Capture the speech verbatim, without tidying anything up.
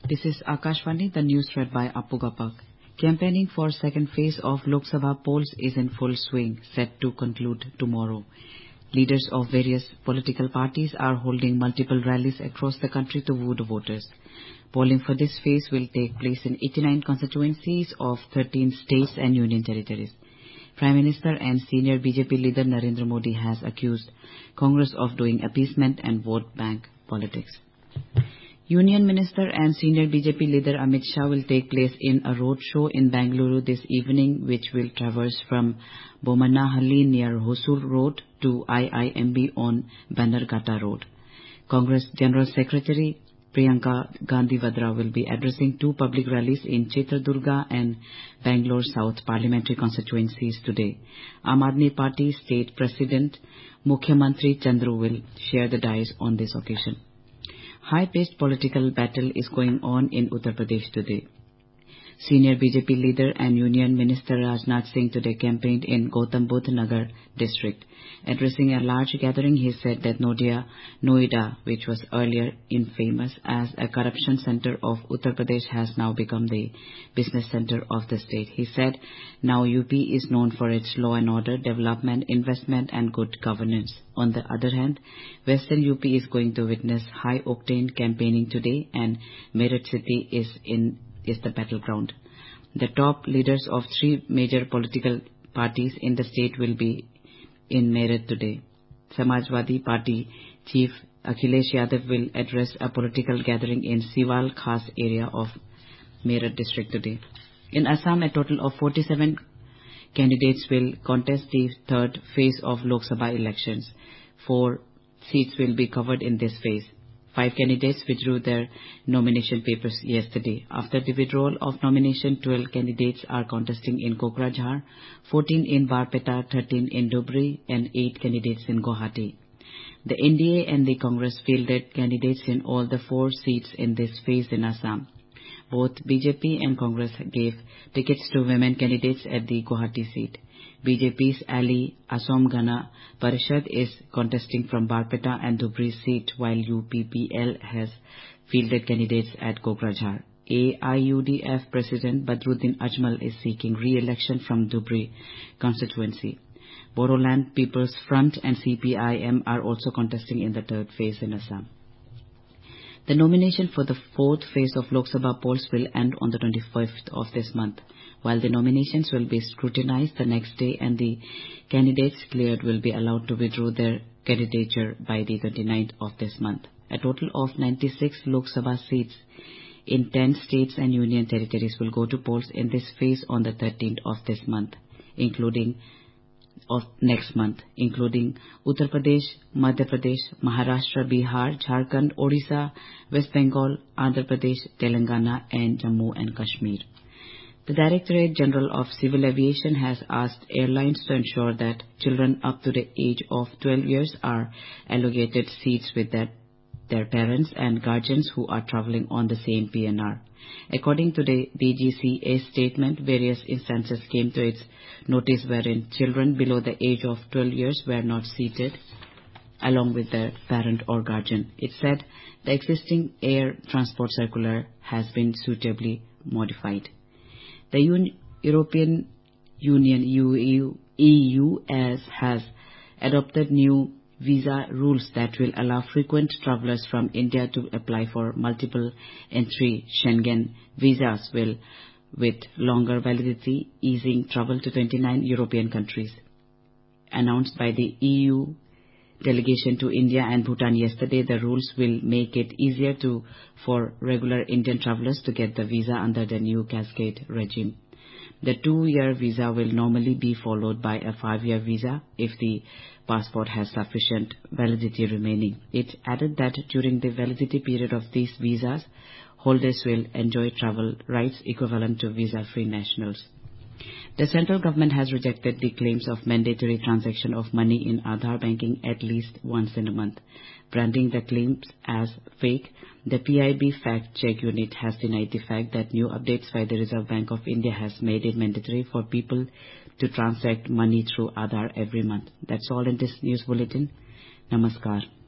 This is Akashvani, the news read by Appu Gapak. Campaigning for second phase of Lok Sabha polls is in full swing, set to conclude tomorrow. Leaders of various political parties are holding multiple rallies across the country to woo the voters. Polling for this phase will take place in eighty-nine constituencies of thirteen states and union territories. Prime Minister and senior B J P leader Narendra Modi has accused Congress of doing appeasement and vote bank politics. Union Minister and senior B J P leader Amit Shah will take place in a road show in Bangalore this evening, which will traverse from Bomanahalli near Hosur Road to I I M B on Bannerghatta Road. Congress General Secretary Priyanka Gandhi Vadra will be addressing two public rallies in Chitradurga and Bangalore South parliamentary constituencies today. Aam Aadmi Party State President Mukhyamantri Chandru will share the dais on this occasion. High-paced political battle is going on in Uttar Pradesh today. Senior B J P leader and Union Minister Rajnath Singh today campaigned in Gautam Budh Nagar district. Addressing a large gathering, he said that Noida, Noida, which was earlier infamous as a corruption center of Uttar Pradesh, has now become the business center of the state. He said now U P is known for its law and order, development, investment and good governance. On the other hand, Western U P is going to witness high-octane campaigning today, and Meerut city is in is the battleground. The top leaders of three major political parties in the state will be in Meerut today. Samajwadi Party Chief Akhilesh Yadav will address a political gathering in Siwal Khas area of Meerut district today. In Assam, a total of forty-seven candidates will contest the third phase of Lok Sabha elections. Four seats will be covered in this phase. Five candidates withdrew their nomination papers yesterday. After the withdrawal of nomination, twelve candidates are contesting in Kokrajhar, fourteen in Barpeta, thirteen in Dhubri, and eight candidates in Guwahati. The N D A and the Congress fielded candidates in all the four seats in this phase in Assam. Both B J P and Congress gave tickets to women candidates at the Guwahati seat. B J P's Ali Assam Gana Parishad is contesting from Barpeta and Dhubri seat, while U P P L has fielded candidates at Kokrajhar. A I U D F President Badruddin Ajmal is seeking re-election from Dhubri constituency. Bodoland People's Front and C P I M are also contesting in the third phase in Assam. The nomination for the fourth phase of Lok Sabha polls will end on the twenty-fifth of this month, while the nominations will be scrutinized the next day and the candidates cleared will be allowed to withdraw their candidature by the twenty-ninth of this month. A total of ninety-six Lok Sabha seats in ten states and union territories will go to polls in this phase on the thirteenth of this month, including of next month, including Uttar Pradesh, Madhya Pradesh, Maharashtra, Bihar, Jharkhand, Odisha, West Bengal, Andhra Pradesh, Telangana and Jammu and Kashmir. The Directorate General of Civil Aviation has asked airlines to ensure that children up to the age of twelve years are allocated seats with their, their parents and guardians who are travelling on the same P N R. According to the D G C A's statement, various instances came to its notice wherein children below the age of twelve years were not seated along with their parent or guardian. It said the existing air transport circular has been suitably modified. The Un- European Union E U as has adopted new visa rules that will allow frequent travellers from India to apply for multiple entry Schengen visas will with longer validity, easing travel to twenty-nine European countries. Announced by the E U delegation to India and Bhutan yesterday, the rules will make it easier to for regular Indian travellers to get the visa under the new cascade regime. The two-year visa will normally be followed by a five-year visa if the passport has sufficient validity remaining. It added that during the validity period of these visas, holders will enjoy travel rights equivalent to visa-free nationals. The central government has rejected the claims of mandatory transaction of money in Aadhaar banking at least once in a month. Branding the claims as fake, the P I B fact-check unit has denied the fact that new updates by the Reserve Bank of India has made it mandatory for people to transact money through Aadhaar every month. That's all in this news bulletin. Namaskar.